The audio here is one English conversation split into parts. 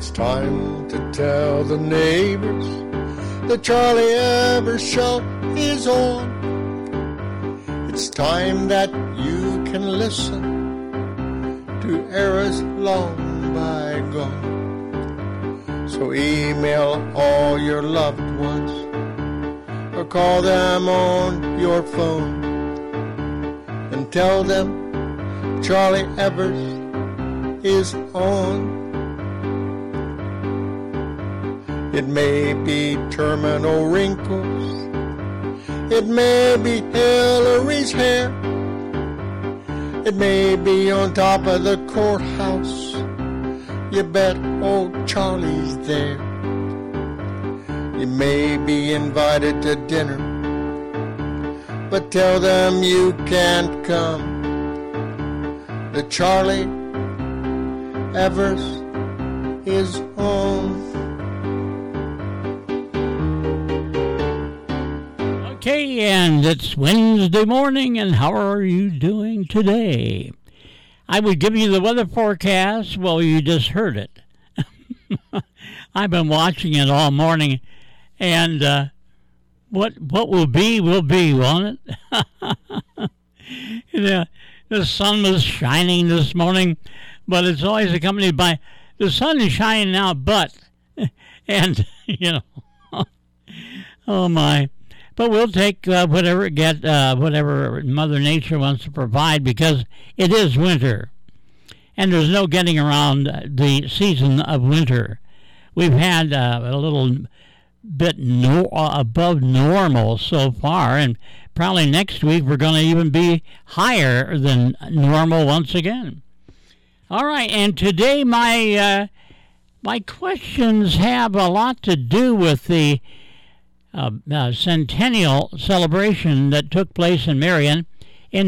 It's time to tell the neighbors the Charlie Evers Show is on. It's time that you can listen to eras long bygone. So email all your loved ones or call them on your phone and tell them Charlie Evers is on. It may be terminal wrinkles, it may be Hillary's hair, it may be on top of the courthouse. You bet old Charlie's there. You may be invited to dinner, but tell them you can't come. The Charlie Evers is on. Okay, and it's Wednesday morning, and how are you doing today? I would give you the weather forecast. Well, you just heard it. I've been watching it all morning, and what will be, won't it? The sun was shining this morning, but it's always accompanied by the sun is shining now, but, and, oh my. But we'll take whatever Mother Nature wants to provide, because it is winter. And there's no getting around the season of winter. We've had a little bit above normal so far, and probably next week we're going to even be higher than normal once again. All right, and today my questions have a lot to do with the centennial celebration that took place in Marion in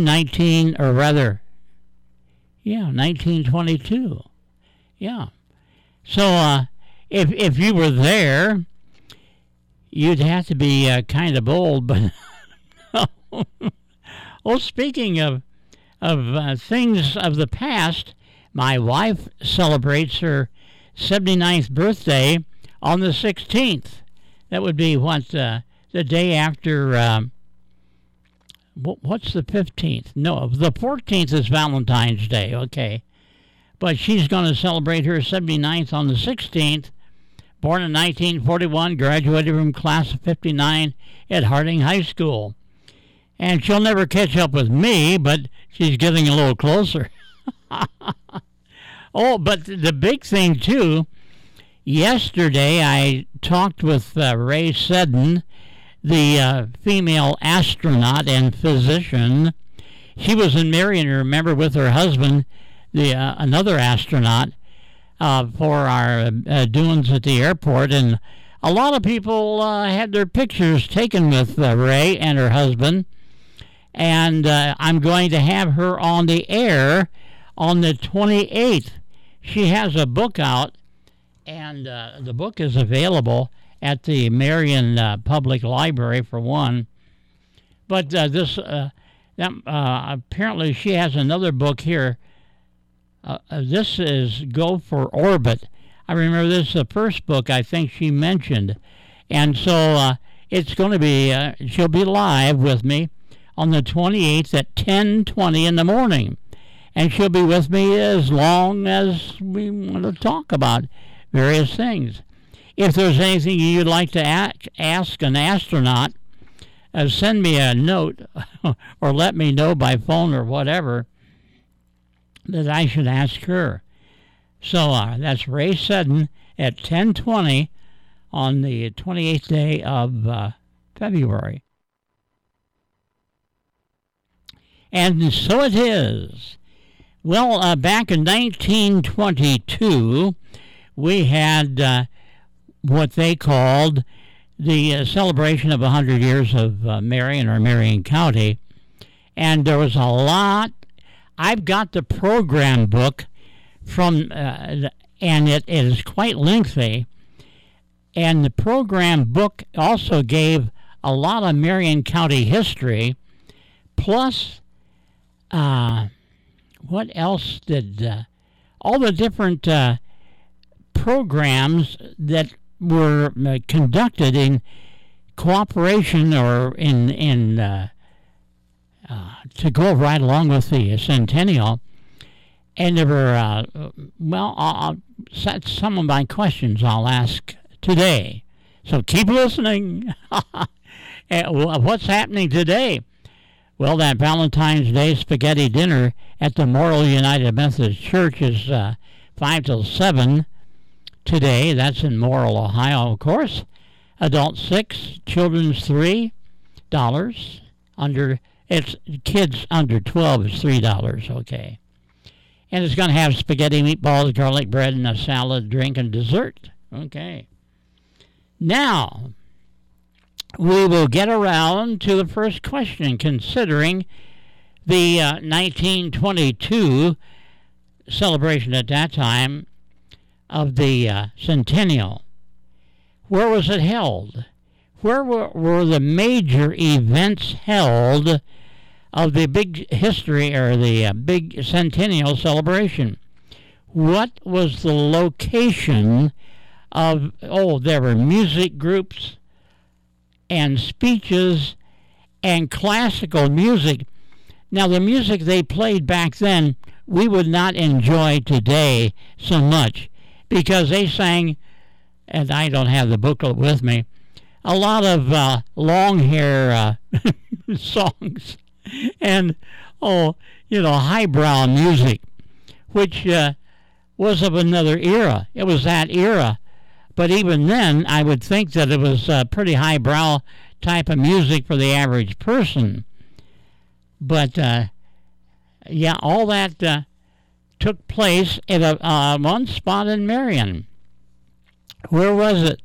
1922. Yeah. So if you were there, you'd have to be kind of old. But oh, speaking of things of the past, my wife celebrates her 79th birthday on the 16th. That would be the day after, what's the 15th? No, the 14th is Valentine's Day, okay. But she's going to celebrate her 79th on the 16th. Born in 1941, graduated from class of 59 at Harding High School. And she'll never catch up with me, but she's getting a little closer. Oh, but the big thing, too, yesterday, I talked with Ray Seddon, the female astronaut and physician. She was in Marion, remember, with her husband, another astronaut, for our doings at the airport. And a lot of people had their pictures taken with Ray and her husband. And I'm going to have her on the air on the 28th. She has a book out. And the book is available at the Marion Public Library, for one. But apparently she has another book here. This is Go for Orbit. I remember this is the first book I think she mentioned. And so it's going to be, she'll be live with me on the 28th at 10:20 in the morning. And she'll be with me as long as we want to talk about various things. If there's anything you'd like to ask an astronaut, send me a note or let me know by phone or whatever that I should ask her. So that's Ray Seddon at 10:20 on the 28th day of February. And so it is. Well, back in 1922, we had what they called the celebration of 100 years of Marion or Marion County. And there was a lot. I've got the program book from, and it is quite lengthy. And the program book also gave a lot of Marion County history, plus what else did all the different programs that were conducted in cooperation or to go right along with the centennial. And there were, that's some of my questions I'll ask today. So keep listening. What's happening today? Well, that Valentine's Day spaghetti dinner at the Morrill United Methodist Church is 5 till 7 today. That's in Morrill, Ohio, of course. Adults $6, children's $3. It's kids under 12 is $3, okay. And it's going to have spaghetti, meatballs, garlic bread, and a salad, drink, and dessert. Okay. Now, we will get around to the first question, considering the 1922 celebration at that time of the centennial. Where was it held? Where were the major events held of the big history or the big centennial celebration? What was the location of, there were music groups and speeches and classical music. Now, the music they played back then, we would not enjoy today so much because they sang, and I don't have the booklet with me, a lot of long hair songs and, highbrow music, which was of another era. It was that era. But even then, I would think that it was pretty highbrow type of music for the average person. But, all that took place at one spot in Marion. Where was it?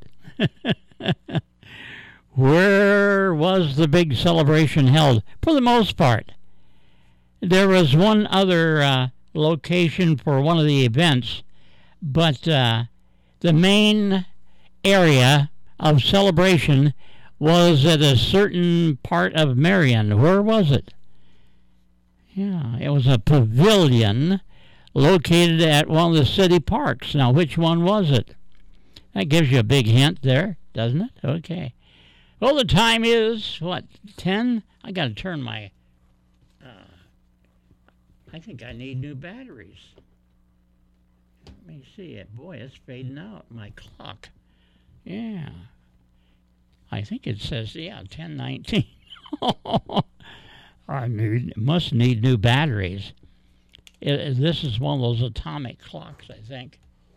Where was the big celebration held? For the most part. There was one other location for one of the events, but the main area of celebration was at a certain part of Marion. Where was it? Yeah, it was a pavilion located at one of the city parks. Now, which one was it? That gives you a big hint there, doesn't it? Okay. Well, the time is, 10? I got to turn my... I think I need new batteries. Let me see it. Boy, it's fading out, my clock. Yeah. I think it says, 10:19. I must need new batteries. This is one of those atomic clocks, I think.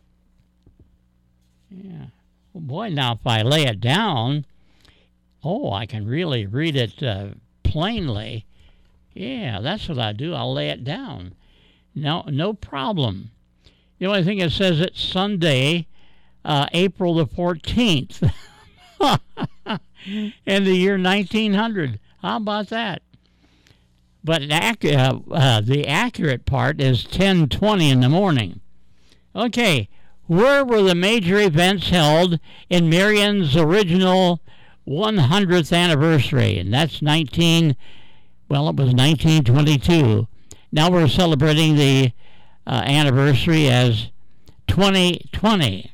Yeah. Well, boy, now if I lay it down, I can really read it plainly. Yeah, that's what I do. I'll lay it down. No problem. The only thing it says it's Sunday, April the 14th, in the year 1900. How about that? But the accurate part is 10:20 in the morning. Okay, where were the major events held in Marion's original 100th anniversary? And that's it was 1922. Now we're celebrating the anniversary as 2020.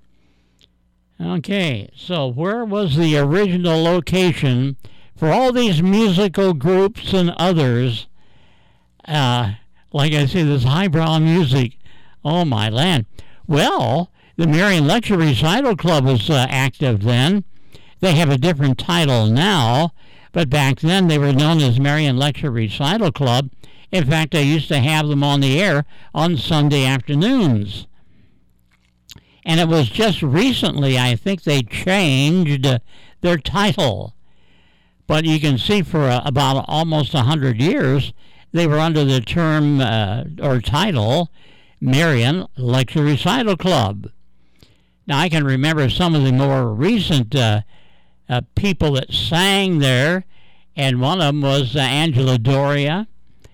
Okay, so where was the original location for all these musical groups and others? Like I say, this highbrow music. Oh, my land. Well, the Marion Lecture Recital Club was active then. They have a different title now, but back then they were known as Marion Lecture Recital Club. In fact, I used to have them on the air on Sunday afternoons. And it was just recently, I think, they changed their title. But you can see for about almost 100 years, they were under the term or title Marion Lecture Recital Club. Now, I can remember some of the more recent people that sang there, and one of them was Angela Doria,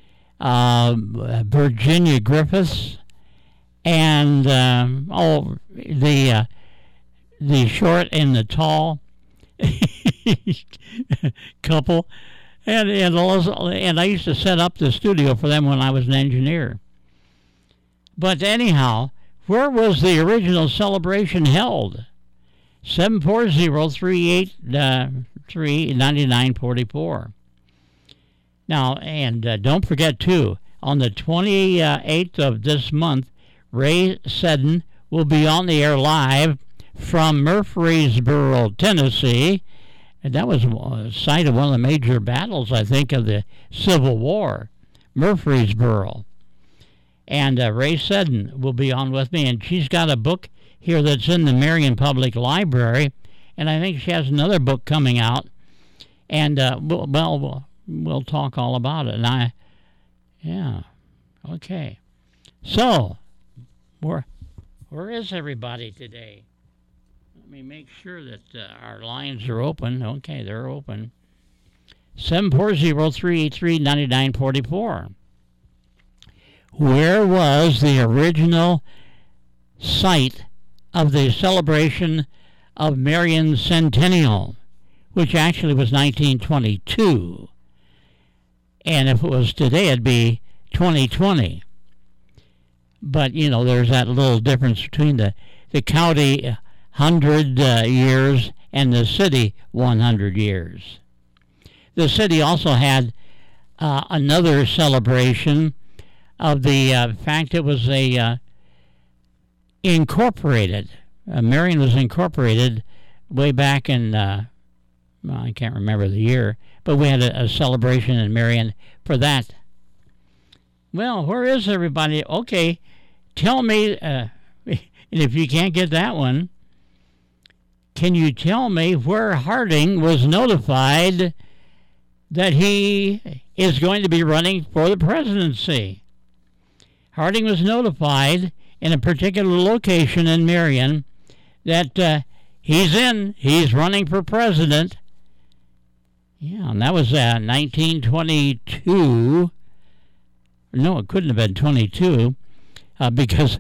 Virginia Griffiths, and the short and the tall couple, and I used to set up the studio for them when I was an engineer. But anyhow, where was the original celebration held? 740-383-9944. Now, and don't forget, too, on the 28th of this month, Ray Seddon will be on the air live from Murfreesboro, Tennessee. And that was a site of one of the major battles, I think, of the Civil War, Murfreesboro. And Ray Seddon will be on with me, and she's got a book here that's in the Marion Public Library, and I think she has another book coming out, and we'll talk all about it. And okay. So, where is everybody today? Let me make sure that our lines are open. Okay, they're open. 740-383-9944. Where was the original site of the celebration of Marion Centennial, which actually was 1922? And if it was today, it'd be 2020. But, you know, there's that little difference between the county 100 years and the city 100 years. The city also had another celebration of the fact it was incorporated. Marion was incorporated way back in, I can't remember the year, but we had a celebration in Marion for that. Well, where is everybody? Okay, tell me, and if you can't get that one, can you tell me where Harding was notified that he is going to be running for the presidency? Harding was notified in a particular location in Marion that he's running for president. Yeah, and that was 1922. No, it couldn't have been 22 because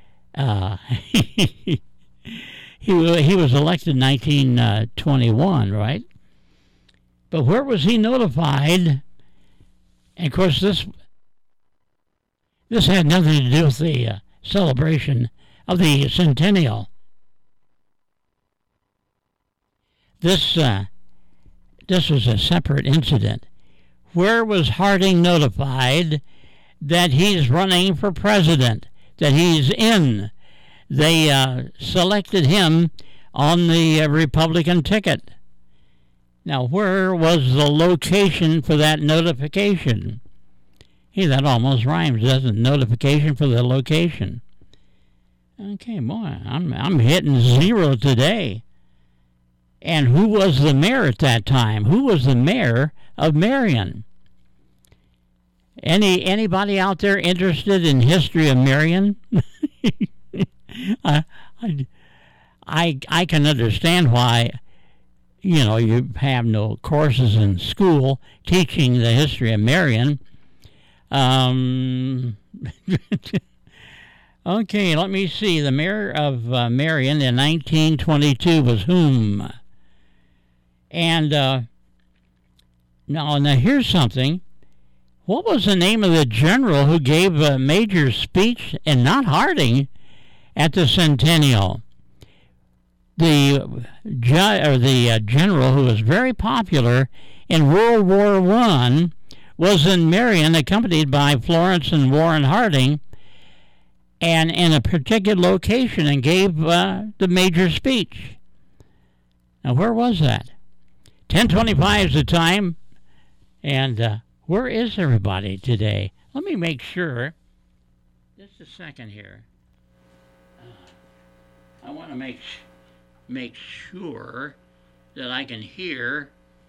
he was elected in 1921, right? But where was he notified? And of course, this had nothing to do with the celebration of the centennial. This was a separate incident. Where was Harding notified that he's running for president, that he's in? They selected him on the Republican ticket. Now, where was the location for that notification? Hey, that almost rhymes, doesn't it? Notification for the location. Okay, boy, I'm hitting zero today. And who was the mayor at that time? Who was the mayor of Marion? Anybody out there interested in history of Marion? I can understand why, you know, you have no courses in school teaching the history of Marion. Okay, let me see. The mayor of Marion in 1922 was whom? And now here's something. What was the name of the general who gave a major speech, and not Harding, at the Centennial? The general who was very popular in World War I was in Marion, accompanied by Florence and Warren Harding, and in a particular location, and gave the major speech. Now, where was that? 10:25 is the time, and where is everybody today? Let me make sure. Just a second here. I want to make sure that I can hear.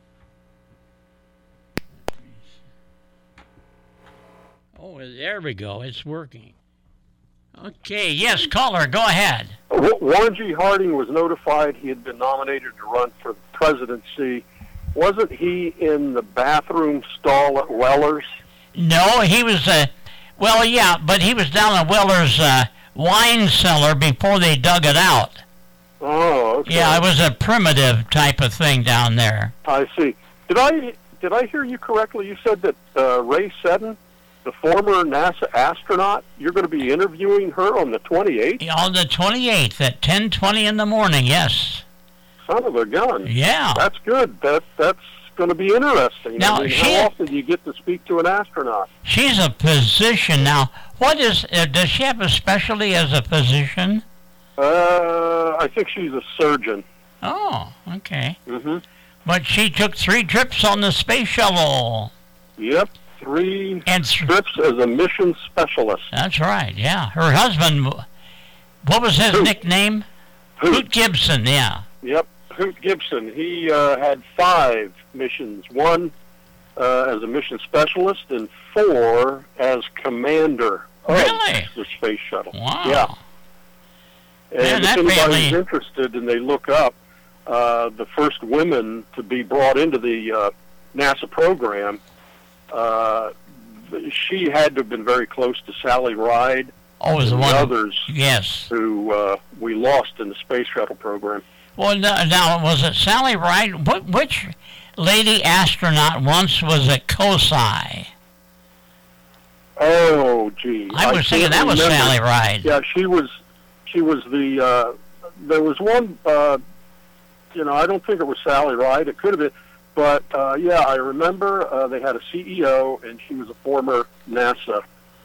Oh, there we go. It's working. Okay, yes, caller, go ahead. Warren G. Harding was notified he had been nominated to run for the presidency. Wasn't he in the bathroom stall at Weller's? No, he was, well, yeah, but he was down at Weller's wine cellar before they dug it out. Oh, okay. Yeah, it was a primitive type of thing down there. I see. Did I hear you correctly? You said that Ray Seddon the former NASA astronaut, you're going to be interviewing her on the 28th? On the 28th at 10:20 in the morning, yes. Son of a gun. Yeah. That's good. That's going to be interesting. Now, how often do you get to speak to an astronaut? She's a physician. Now, does she have a specialty as a physician? I think she's a surgeon. Oh, okay. Mm-hmm. But she took 3 trips on the space shuttle. Yep, 3 trips as a mission specialist. That's right, yeah. Her husband, what was his nickname? Hoot Gibson, yeah. Yep, Hoot Gibson. He had 5 missions. 1 as a mission specialist and 4 as commander of the space shuttle. Wow. Yeah. And if anybody's interested and they look up, the first women to be brought into the NASA program, she had to have been very close to Sally Ride. Oh, was the one others? Yes. Who we lost in the space shuttle program. Well, now was it Sally Ride? Which lady astronaut once was at COSI? Oh, gee. I was thinking that was Sally Ride. Yeah, she was the. There was one. I don't think it was Sally Ride. It could have been. But, yeah, I remember they had a CEO, and she was a former NASA.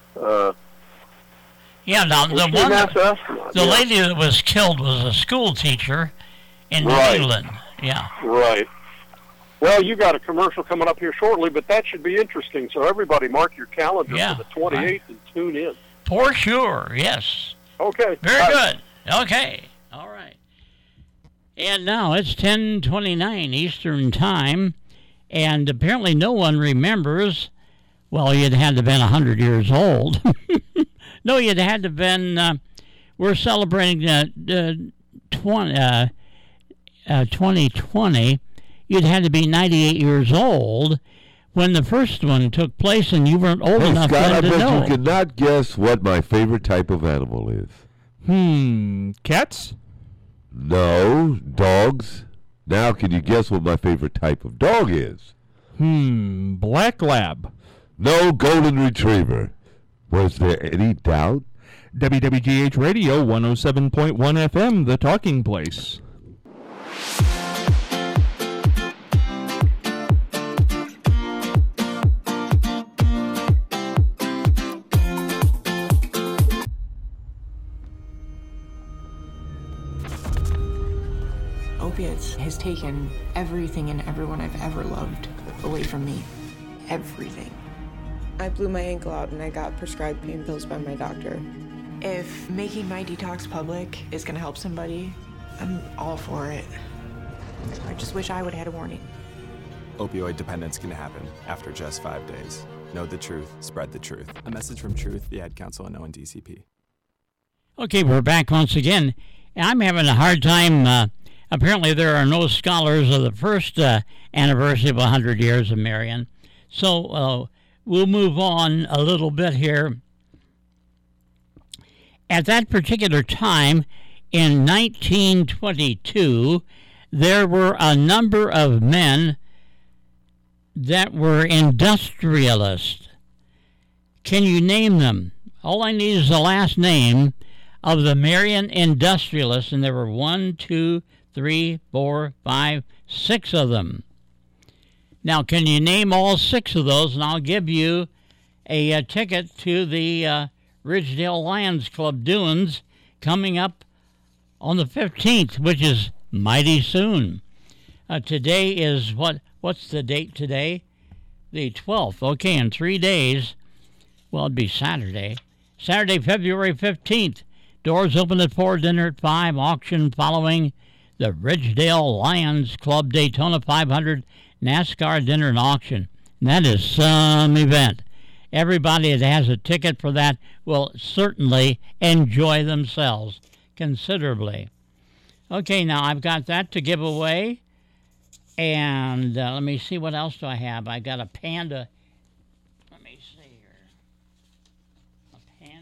Yeah, now, the lady that was killed was a school teacher in New England. Yeah. Right. Well, you got a commercial coming up here shortly, but that should be interesting. So everybody mark your calendar for the 28th and tune in. For sure, yes. Okay. Very good. Okay. All right. And now it's 10:29 Eastern Time, and apparently no one remembers. Well, you'd had to have been 100 years old. No, you'd had to have been. We're celebrating 2020. You'd had to be 98 years old when the first one took place, and you weren't old enough Scott, then to know. I bet you cannot guess what my favorite type of animal is. Cats? No, dogs. Now can you guess what my favorite type of dog is? Black Lab. No, Golden Retriever. Was there any doubt? WWGH Radio 107.1 FM, The Talking Place. Opiates has taken everything and everyone I've ever loved away from me. Everything. I blew my ankle out and I got prescribed pain pills by my doctor. If making my detox public is gonna help somebody, I'm all for it. I just wish I would have had a warning. Opioid dependence can happen after just 5 days. Know the truth, spread the truth. A message from Truth, the Ad Council, and ONDCP. Okay, we're back once again. I'm having a hard time. Apparently, there are no scholars of the first anniversary of 100 years of Marion. So we'll move on a little bit here. At that particular time, in 1922, there were a number of men that were industrialists. Can you name them? All I need is the last name of the Marion industrialists, and there were 1, 2, 3, 4, 5, 6 of them. Now, can you name all 6 of those, and I'll give you a ticket to the Ridgedale Lions Club Dunes coming up on the 15th, which is mighty soon. Today is, what's the date today? The 12th. Okay, in 3 days, well, it'd be Saturday. Saturday, February 15th. Doors open at 4, dinner at 5, auction following the Ridgedale Lions Club Daytona 500 NASCAR dinner and auction. And that is some event. Everybody that has a ticket for that will certainly enjoy themselves considerably. Okay, now I've got that to give away. And let me see, what else do I have? I got a Panda. Let me see here. A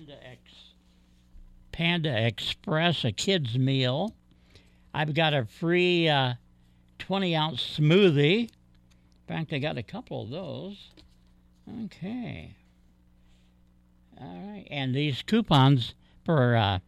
Panda Express, a kid's meal. I've got a free 20-ounce smoothie. In fact, I got a couple of those. Okay. All right. And these coupons for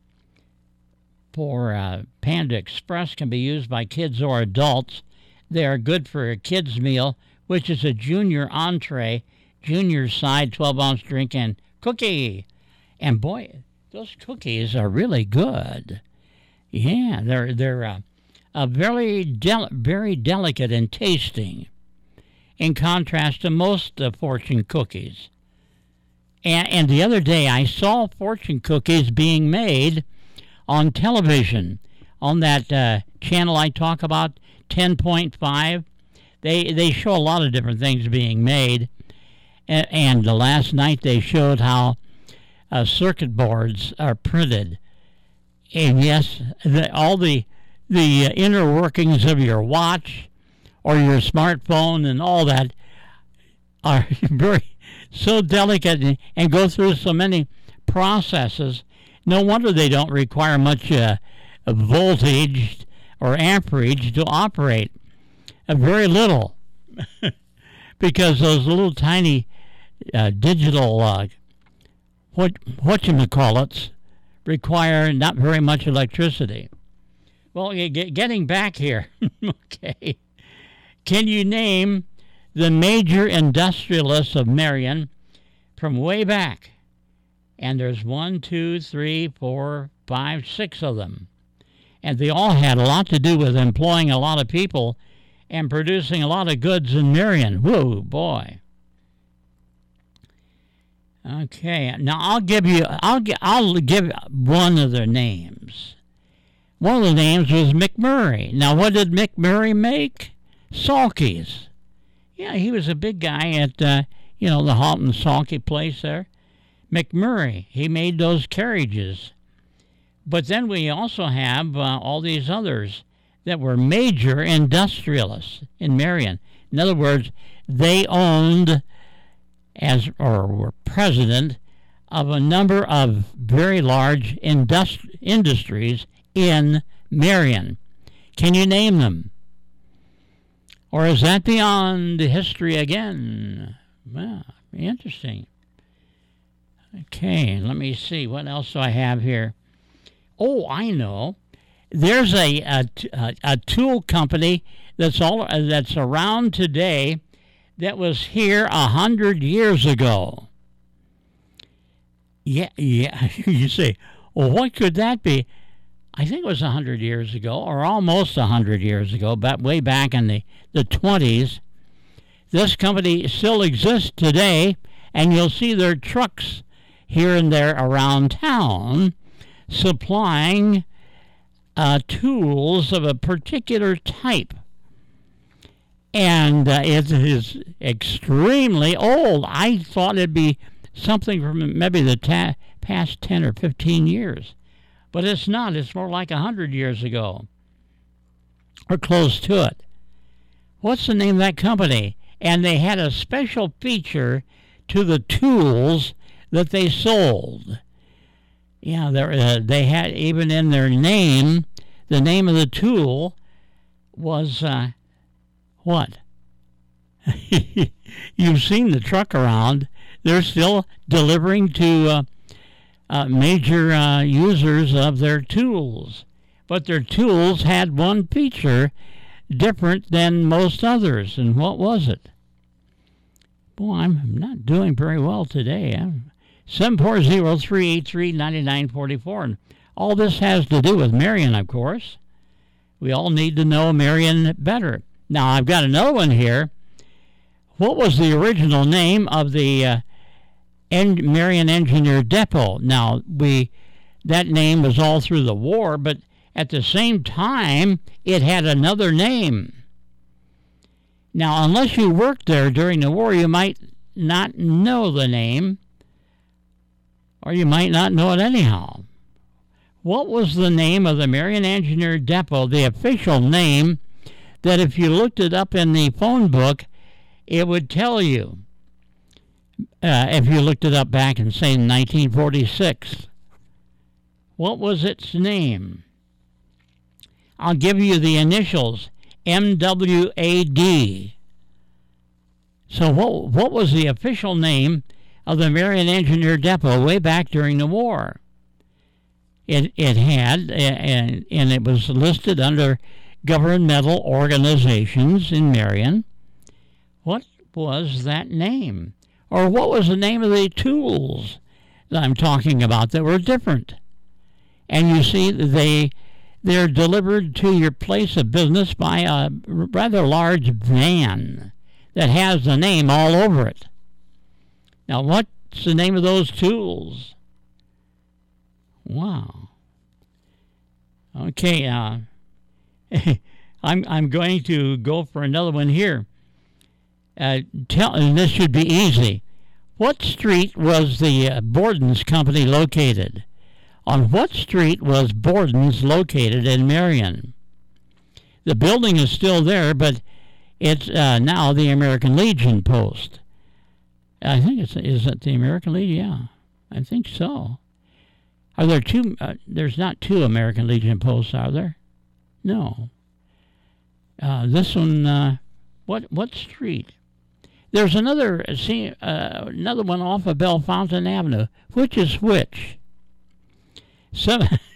Panda Express can be used by kids or adults. They are good for a kid's meal, which is a junior entree, junior side, 12-ounce drink, and cookie. And boy, those cookies are really good. Yeah, they're very delicate in tasting, in contrast to most fortune cookies. And the other day I saw fortune cookies being made on television, on that channel I talk about, 10.5. They show a lot of different things being made. And last night they showed how circuit boards are printed. And yes, all the inner workings of your watch or your smartphone and all that are so delicate and go through so many processes. No wonder they don't require much voltage or amperage to operate. Very little. Because those little tiny digital whatchamacallits require not very much electricity. Well, getting back here, okay. Can you name the major industrialists of Marion from way back? And there's 1, 2, 3, 4, 5, 6 of them. And they all had a lot to do with employing a lot of people and producing a lot of goods in Marion. Whoa, boy. Okay, now I'll give one of their names. One of the names was McMurray. Now, what did McMurray make? Salkies. Yeah, he was a big guy at the Halton Salkie place there. McMurray, he made those carriages. But then we also have all these others that were major industrialists in Marion. In other words, they owned or were president of a number of very large industries in Marion. Can you name them? Or is that beyond history again? Well, interesting. Okay, let me see. What else do I have here? Oh, I know. There's a tool company that's around today that was here 100 years ago. Yeah. You say, well, what could that be? I think it was 100 years ago, or almost 100 years ago, but way back in the 20s. This company still exists today, and you'll see their trucks here and there around town supplying tools of a particular type. And it is extremely old. I thought it'd be something from maybe the past 10 or 15 years. But it's not. It's more like 100 years ago, or close to it. What's the name of that company? And they had a special feature to the tools that they sold. Yeah, they had, even in their name, the name of the tool was, what? You've seen the truck around. They're still delivering to major users of their tools. But their tools had one feature different than most others. And what was it? Boy, I'm not doing very well today. 740-383-9944. And all this has to do with Marion, of course. We all need to know Marion better. Now, I've got another one here. What was the original name of the Marion Engineer Depot? Now, that name was all through the war, but at the same time, it had another name. Now, unless you worked there during the war, you might not know the name, or you might not know it anyhow. What was the name of the Marion Engineer Depot, the official name, that if you looked it up in the phone book, it would tell you? If you looked it up back in, say, 1946. What was its name? I'll give you the initials, MWAD. So what was the official name of the Marion Engineer Depot way back during the war. It had, and it was listed under governmental organizations in Marion. What was that name? Or what was the name of the tools that I'm talking about that were different? And you see, they're delivered to your place of business by a rather large van that has the name all over it. Now, what's the name of those tools? Wow. Okay, I'm going to go for another one here. And this should be easy. What street was the Borden's company located? On what street was Borden's located in Marion? The building is still there, but it's now the American Legion Post. I think is it the American Legion? Yeah, I think so. Are there two? There's not two American Legion Posts, are there? No. This one, what street? There's another one off of Bellefontaine Avenue. Which is which? So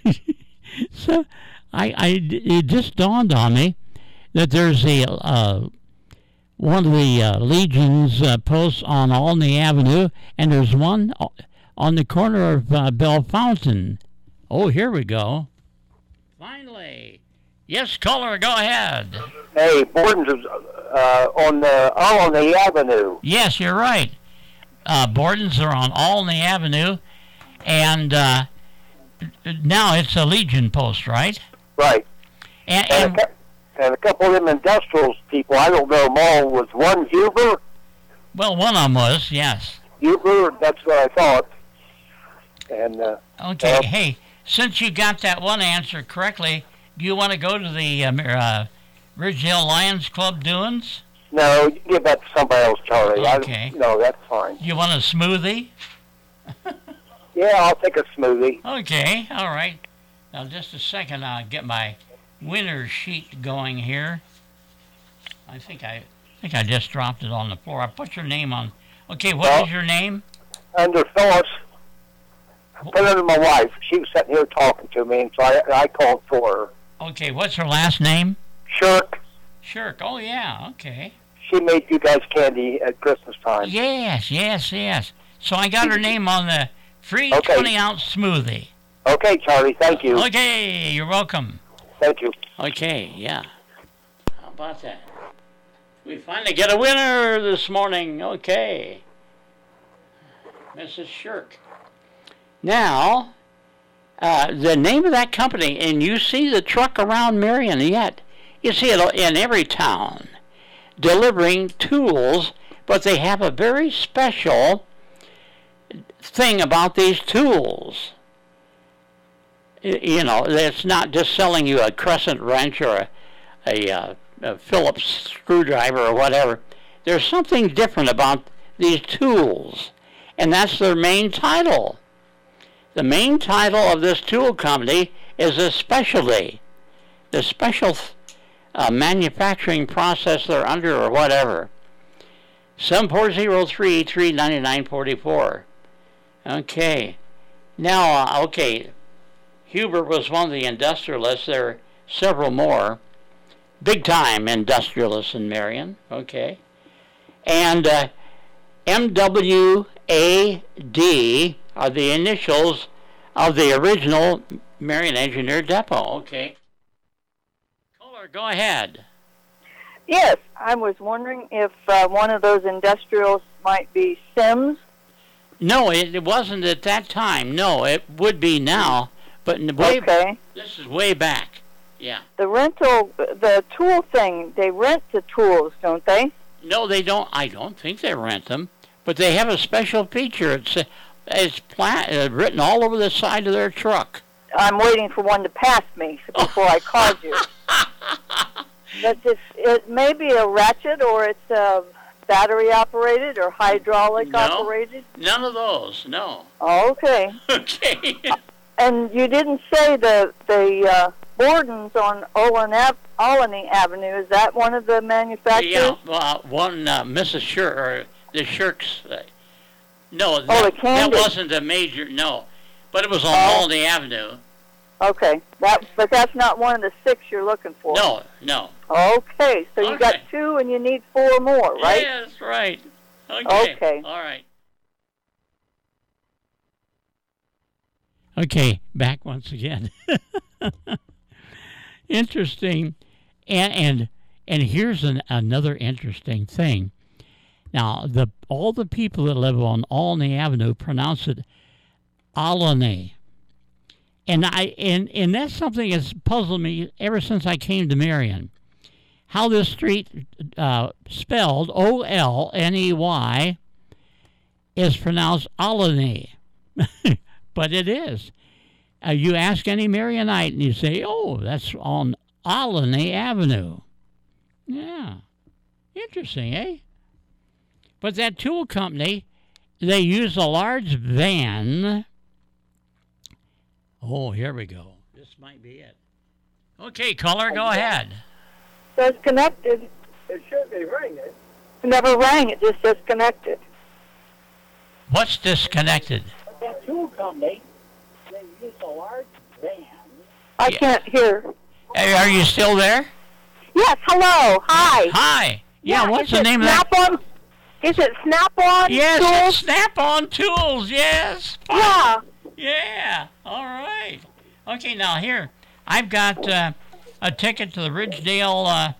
it just dawned on me that there's one of the Legion's posts on Olney Avenue, and there's one on the corner of Bellefontaine. Oh, here we go. Finally. Yes, caller, go ahead. Hey, Borden's is on Olney Avenue. Yes, you're right. Borden's are on Olney Avenue, and now it's a Legion post, right? Right. And a couple of them industrials people, I don't know them all, was one Huber? Well, one of them was, yes. Huber, that's what I thought. And okay, hey, since you got that one answer correctly, do you want to go to the Ridgedale Lions Club doings? No, you can give that to somebody else, Charlie. Okay. No, that's fine. You want a smoothie? Yeah, I'll take a smoothie. Okay, all right. Now, just a second, I'll get my winner sheet going here. I think I just dropped it on the floor. I put your name on. Okay, what is your name? Under Phyllis. Put it under my wife. She was sitting here talking to me, and so I called for her. Okay, what's her last name? Shirk. Shirk, oh yeah, okay. She made you guys candy at Christmas time. Yes. So I got her name on the free 20-ounce smoothie. Okay, Charlie, thank you. Okay, you're welcome. Thank you. Okay, yeah. How about that? We finally get a winner this morning. Okay. Mrs. Shirk. Now, the name of that company, and you see the truck around Marion yet. You see it in every town, delivering tools, but they have a very special thing about these tools. You know, it's not just selling you a crescent wrench or a Phillips screwdriver or whatever. There's something different about these tools, and that's their main title. The main title of this tool company is a specialty, the special manufacturing process they're under or whatever. 7403-399-44. Okay. Now, Huber was one of the industrialists. There are several more big-time industrialists in Marion. Okay. And MWAD are the initials of the original Marion Engineer Depot. Okay. Caller, go ahead. Yes, I was wondering if one of those industrials might be Sims. No, it wasn't at that time. No, it would be now. But this is way back. Yeah. The tool thing, they rent the tools, don't they? No, they don't. I don't think they rent them. But they have a special feature. It's written all over the side of their truck. I'm waiting for one to pass me before I called you. But it may be a ratchet, or it's battery operated or hydraulic operated. None of those. No. Oh, okay. Okay. And you didn't say the Borden's on Olney Avenue. Is that one of the manufacturers? Yeah, one Mrs. Shirk, or the Shirks. No, the that Candy. wasn't a major, no. But it was on Albany Avenue. Okay, but that's not one of the 6 you're looking for. No. Okay, so you got 2 and you need 4 more, right? Yes, right. Okay. All right. Okay, back once again. Interesting. And here's another interesting thing. Now, all the people that live on Albany Avenue pronounce it Alany. And that's something that's puzzled me ever since I came to Marion. How this street, spelled Olney, is pronounced Alany. But it is. You ask any Marionite and you say, oh, that's on Alany Avenue. Yeah. Interesting, eh? But that tool company, they use a large van. Oh, here we go. This might be it. Okay, caller, go ahead. Says connected. It should be ringing. It never rang. It just says connected. What's disconnected? That tool company, they use a large van. I can't hear. Hey, are you still there? Yes, hello. Hi. Hi. Yeah, what's the name of that? Snap-on? Is it Snap-on Yes, Tools? it's Snap-on Tools, yes. Yeah. Yeah, all right. Okay, now here, I've got a ticket to the Ridgedale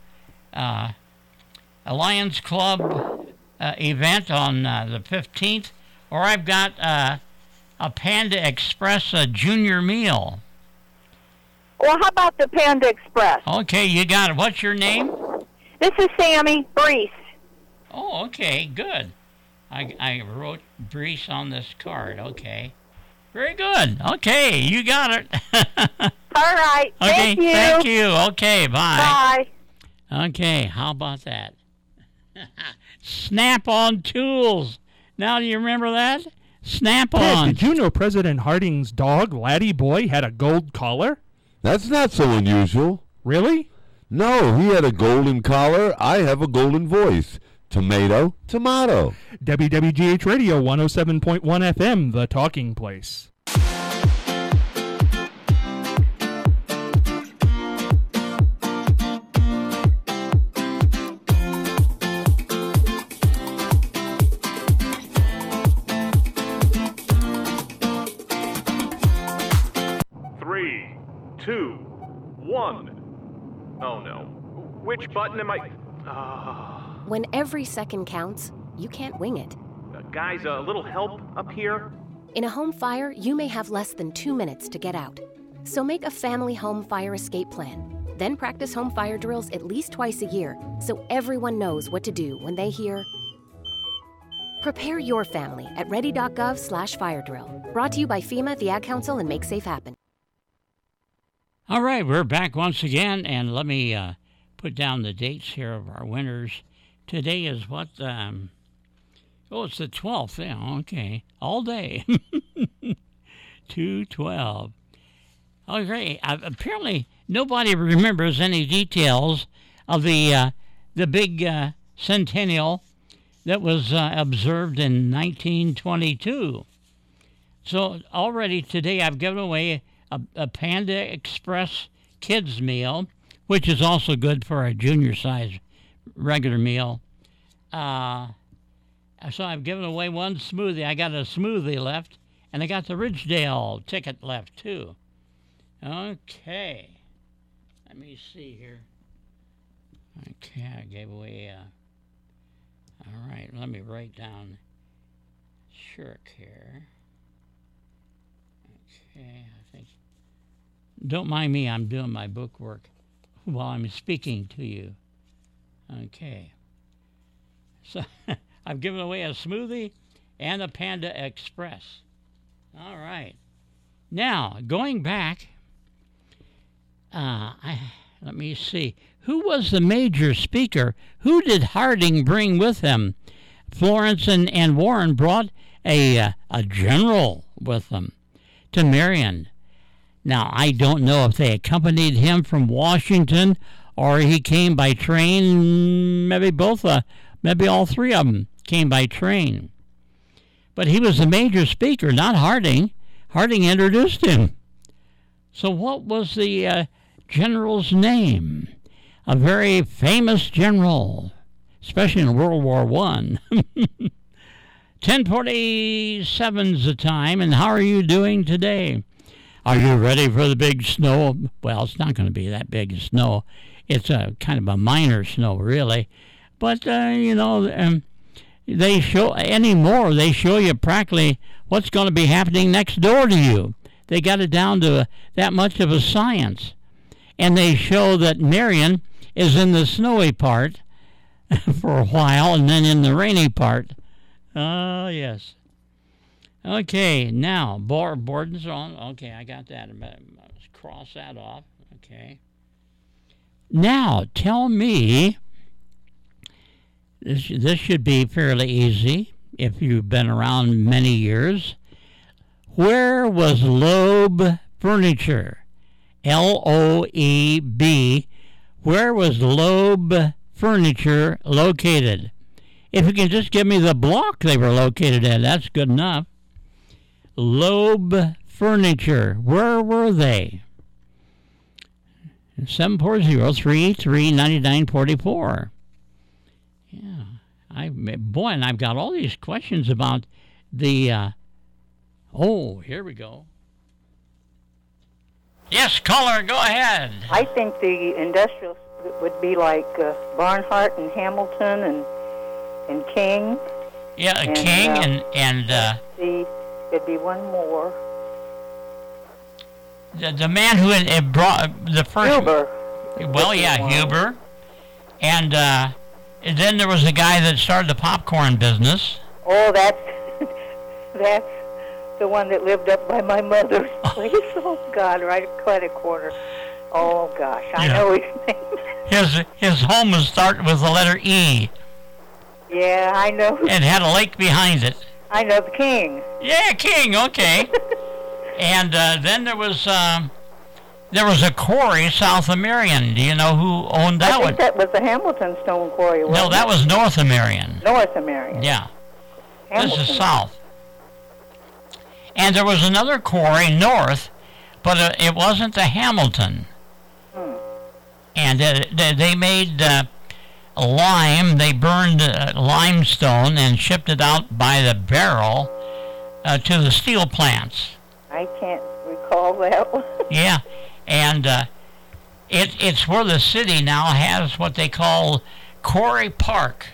Lions Club event on the 15th, or I've got a Panda Express junior meal. Well, how about the Panda Express? Okay, you got it. What's your name? This is Sammy Brees. Oh, okay, good. I wrote Brees on this card, okay. Very good. Okay, you got it. All right. Okay, thank you. Okay, bye. Bye. Okay, how about that? Snap-on Tools. Now, do you remember that? Snap-on. Did you know President Harding's dog, Laddie Boy, had a gold collar? That's not so unusual. Really? No, he had a golden collar. I have a golden voice. Tomato, tomato. WWGH Radio 107.1 FM, The Talking Place. Three, two, one. Oh no. Which button am I... When every second counts, you can't wing it. Guys, a little help up here? In a home fire, you may have less than 2 minutes to get out. So make a family home fire escape plan. Then practice home fire drills at least twice a year so everyone knows what to do when they hear. Prepare your family at ready.gov/fire drill. Brought to you by FEMA, the Ad Council, and Make Safe Happen. All right, we're back once again, and let me put down the dates here of our winners. Today is what? It's the 12th. Yeah, okay. All day. 2/12. Okay. Apparently, nobody remembers any details of the big centennial that was observed in 1922. So already today, I've given away a Panda Express kids meal, which is also good for a junior size regular meal. So I've given away one smoothie. I got a smoothie left, and I got the Ridgedale ticket left, too. Okay. Let me see here. Okay, I gave away... all right, let me write down Shirk here. Okay, I think... Don't mind me, I'm doing my book work while I'm speaking to you. Okay. So I've given away a smoothie and a Panda Express. All right. Now, going back, let me see. Who was the major speaker? Who did Harding bring with him? Florence and Warren brought a general with them to Marion. Now, I don't know if they accompanied him from Washington or he came by train. Maybe both, maybe all three of them came by train. But he was the major speaker, not Harding. Harding introduced him. So what was the general's name? A very famous general, especially in World War I. 10:47's the time, and how are you doing today? Are you ready for the big snow? Well, it's not going to be that big snow. It's a kind of a minor snow, really. But, they show you practically what's going to be happening next door to you. They got it down to that much of a science. And they show that Marion is in the snowy part for a while and then in the rainy part. Oh, yes. Okay, now, Borden's on. Okay, I got that. Let's cross that off. Okay. Now, tell me, this should be fairly easy if you've been around many years. Where was Loeb Furniture? L-O-E-B. Where was Loeb Furniture located? If you can just give me the block they were located at, that's good enough. Loeb Furniture. Where were they? 740-383-9944. Yeah. And I've got all these questions about the... here we go. Yes, caller, go ahead. I think the industrial would be like Barnhart and Hamilton and King. Yeah, King and there'd be one more. The man who had brought the first... Huber. Well, yeah, Huber. And then there was a guy that started the popcorn business. Oh, that's the one that lived up by my mother's place. Oh, God, right at Credit Corner. Oh, gosh, I know his name. His home was started with the letter E. Yeah, I know. And had a lake behind it. I know, the King. Yeah, King, okay. And then there was a quarry south of Marion. Do you know who owned that one? I think that was the Hamilton Stone Quarry, wasn't No, that was north of Marion. North of Marion. Yeah. Hamilton. This is south. And there was another quarry north, but it wasn't the Hamilton. And they made lime. They burned limestone and shipped it out by the barrel to the steel plants. I can't recall that one. Yeah, and it's where the city now has what they call Quarry Park.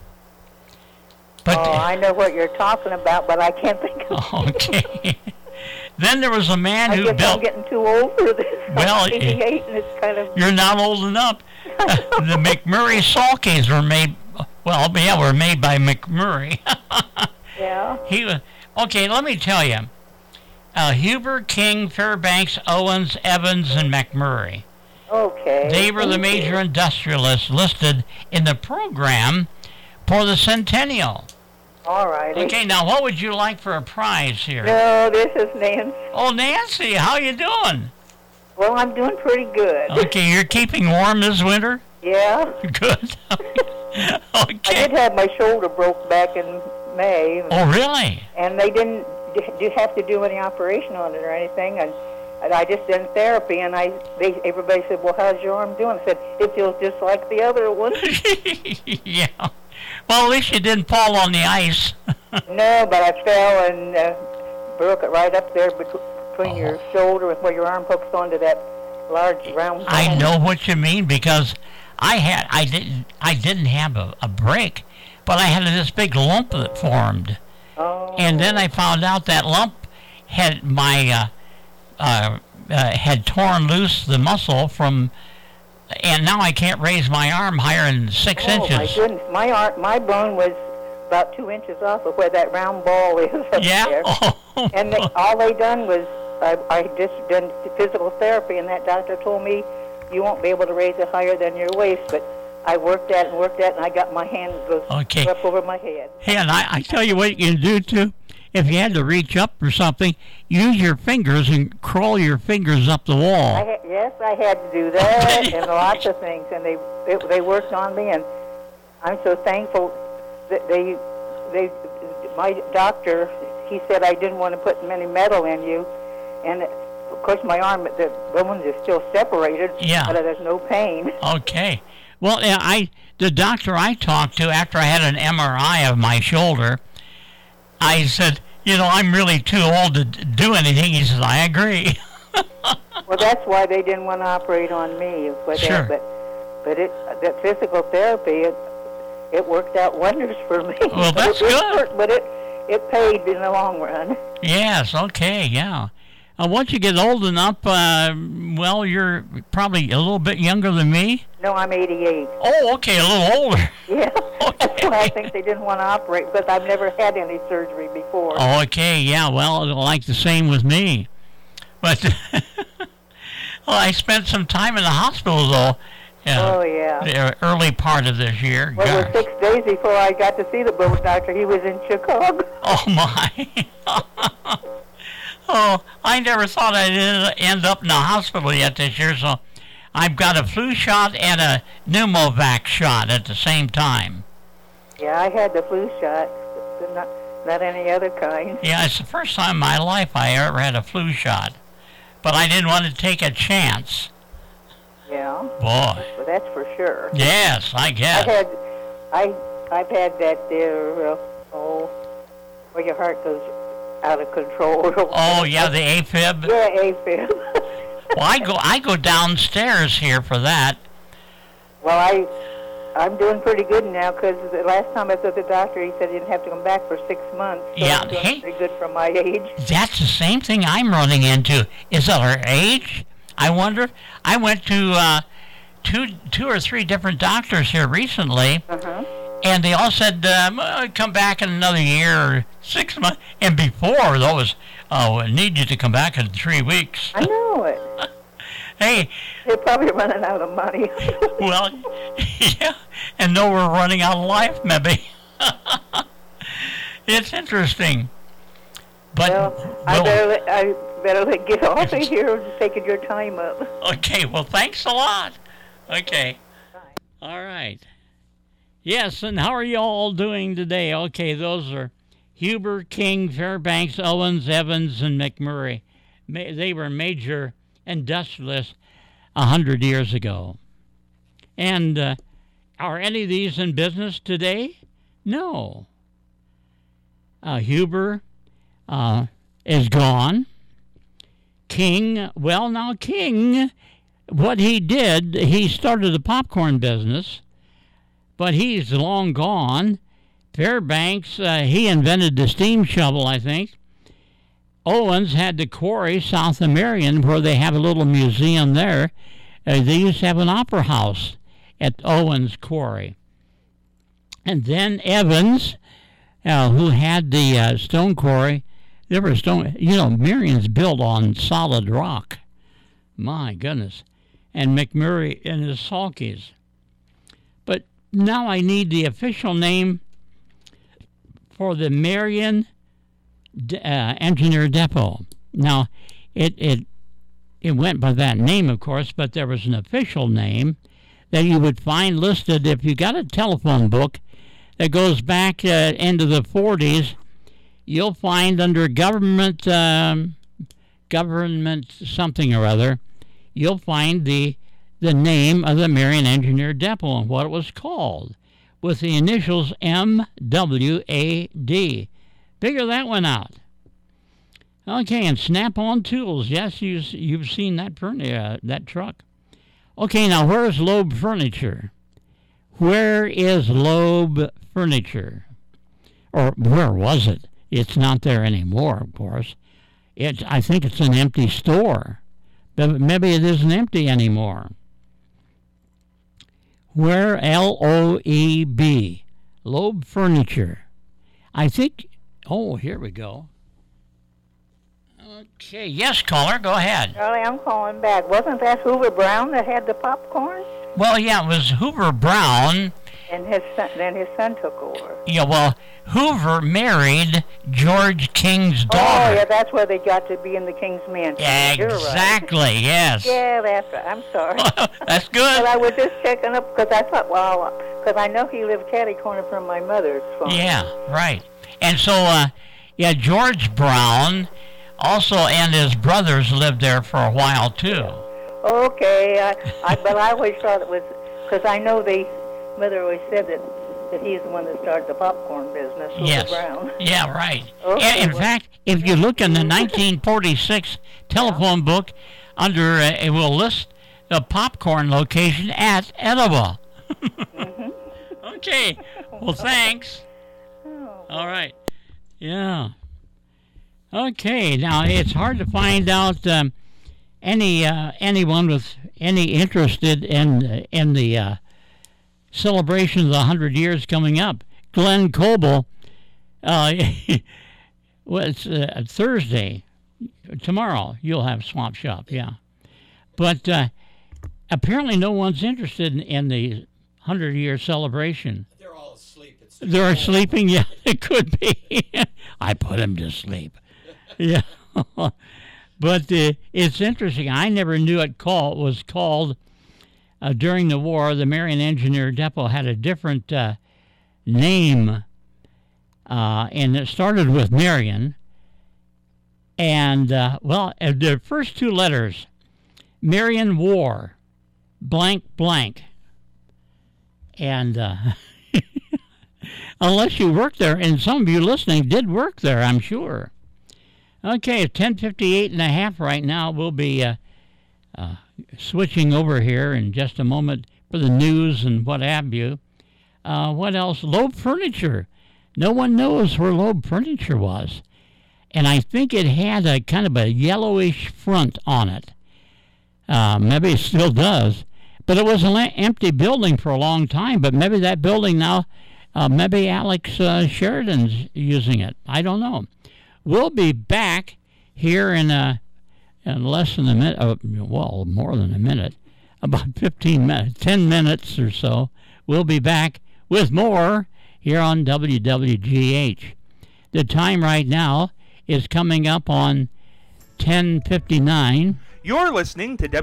But I know what you're talking about, but I can't think of it. Okay. Then there was a man who built... I'm getting too old for this. Well, I'm 88 and it's kind of... You're not old enough. The McMurray Salkies were made... were made by McMurray. Yeah. Okay, let me tell you. Huber, King, Fairbanks, Owens, Evans, and McMurray. Okay. They were the major industrialists listed in the program for the Centennial. All right. Okay, now what would you like for a prize here? No, this is Nancy. Oh, Nancy, how you doing? Well, I'm doing pretty good. Okay, you're keeping warm this winter? Yeah. Good. Okay. I did have my shoulder broke back in May. Oh, really? And they didn't have to do any operation on it or anything. And I just did therapy, and everybody said, well, how's your arm doing? I said, it feels just like the other one. Yeah. Well, at least you didn't fall on the ice. No, but I fell and broke it right up there between your shoulder and where your arm hooks onto that large round bone. I know what you mean, because I didn't have a break, but I had this big lump that formed. Oh. And then I found out that lump had had torn loose the muscle from, and now I can't raise my arm higher than 6 inches. Oh, my goodness. My bone was about 2 inches off of where that round ball is up there. Oh. And all they done was, I just done physical therapy, and that doctor told me, you won't be able to raise it higher than your waist, but I worked at and I got my hand up over my head. Hey, and I tell you what you can do, too. If you had to reach up or something, use your fingers and crawl your fingers up the wall. Yes, I had to do that and lots of things, and they worked on me, and I'm so thankful that they my doctor, he said I didn't want to put any metal in you. And, of course, my arm, the bones are still separated, Yeah. but there's no pain. Okay. Well, the doctor I talked to after I had an MRI of my shoulder, I said, I'm really too old to do anything. He says, I agree. Well, that's why they didn't want to operate on me. Sure. But that physical therapy, it worked out wonders for me. Well, that's good. But it paid in the long run. Yes, okay, yeah. Once you get old enough, you're probably a little bit younger than me. No, I'm 88. Oh, okay, a little older. Yeah, okay. That's why I think they didn't want to operate, because I've never had any surgery before. Oh, okay, yeah, well, like the same with me. But I spent some time in the hospital, though. Oh, yeah. The early part of this year. Well, it was 6 days before I got to see the bone doctor. He was in Chicago. Oh, my. Oh, I never thought I'd end up in the hospital yet this year, so I've got a flu shot and a pneumovax shot at the same time. Yeah, I had the flu shot, but not any other kind. Yeah, it's the first time in my life I ever had a flu shot, but I didn't want to take a chance. Yeah. Boy. Well, that's for sure. Yes, I guess. I've had that there, where your heart goes out of control. Oh, yeah, the AFib? Yeah, AFib. Well, I go downstairs here for that. Well, I'm doing pretty good now, because the last time I saw the doctor, he said he didn't have to come back for 6 months. So yeah, I'm doing pretty good for my age. That's the same thing I'm running into. Is it our age? I wonder. I went to two or three different doctors here recently, and they all said, come back in another year or 6 months. And before those, I need you to come back in 3 weeks. I know it. Hey. They're probably running out of money. Well, yeah, and no, we're running out of life, maybe. It's interesting. But I better get off of here and taking your time up. Okay, well, thanks a lot. Okay. Bye. All right. Yes, and how are you all doing today? Okay, those are Huber, King, Fairbanks, Owens, Evans, and McMurray. They were major industrialists 100 years ago. And are any of these in business today? No. Huber is gone. King, what he did, he started the popcorn business, but he's long gone. Fairbanks, he invented the steam shovel, I think. Owens had the quarry south of Marion, where they have a little museum there. They used to have an opera house at Owens Quarry. And then Evans, who had the stone quarry. There were Marion's built on solid rock. My goodness. And McMurray and his Salkies. But now I need the official name for the Marion Engineer Depot. Now, it went by that name, of course, but there was an official name that you would find listed if you got a telephone book that goes back into the 40s. You'll find under government something or other, you'll find the name of the Marion Engineer Depot and what it was called, with the initials MWAD. Figure that one out. Okay, and Snap-on Tools. Yes, you've seen that truck. Okay, now where's Loeb Furniture? Where is Loeb Furniture? Or where was it? It's not there anymore, of course. I think it's an empty store. But maybe it isn't empty anymore. Where, L-O-E-B, Loeb Furniture. I think, here we go. Okay, yes, caller, go ahead. Charlie, I'm calling back. Wasn't that Hoover Brown that had the popcorn? Well, yeah, it was Hoover Brown. And then his son took over. Yeah, well, Hoover married George King's daughter. Oh, yeah, that's where they got to be in the King's Mansion. Exactly, right. Yes. Yeah, that's right. I'm sorry. That's good. But I was just checking up because I thought, because I know he lived catty corner from my mother's farm. Yeah, right. And so, George Brown also and his brothers lived there for a while, too. Okay, but I always thought it was, because I know the mother always said that he's the one that started the popcorn business, yes. Brown. Yeah, right. Okay, in fact, if you look in the 1946 telephone book, under it will list the popcorn location at Etowah. Mm-hmm. Okay. Well, thanks. All right. Yeah. Okay. Now it's hard to find out anyone with any interested in the celebration of the 100 years coming up. Glenn Coble. Well, it's Thursday. Tomorrow you'll have Swamp Shop. Yeah. But apparently no one's interested in the 100-year celebration. They're all asleep. They're sleeping? Yeah, it could be. I put them to sleep. Yeah. But it's interesting. I never knew it was called, during the war, the Marion Engineer Depot had a different name, and it started with Marion. And, the first two letters, Marion War, blank, blank. And unless you work there, and some of you listening did work there, I'm sure. Okay, it's 10:58.5 right now. We'll be switching over here in just a moment for the news and what have you. What else? Loeb Furniture. No one knows where Loeb Furniture was. And I think it had a kind of a yellowish front on it. Maybe it still does. But it was an empty building for a long time. But maybe that building now, maybe Alex Sheridan's using it. I don't know. We'll be back here in less than a minute. More than a minute. About 15 minutes, 10 minutes or so. We'll be back with more here on WWGH. The time right now is coming up on 10:59. You're listening to